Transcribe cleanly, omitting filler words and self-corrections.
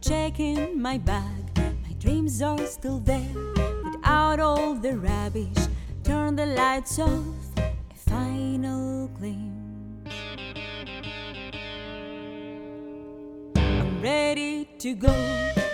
checking my bag. My dreams are still there. Put out all the rubbish. Turn the lights off. A final clean. I'm ready to go.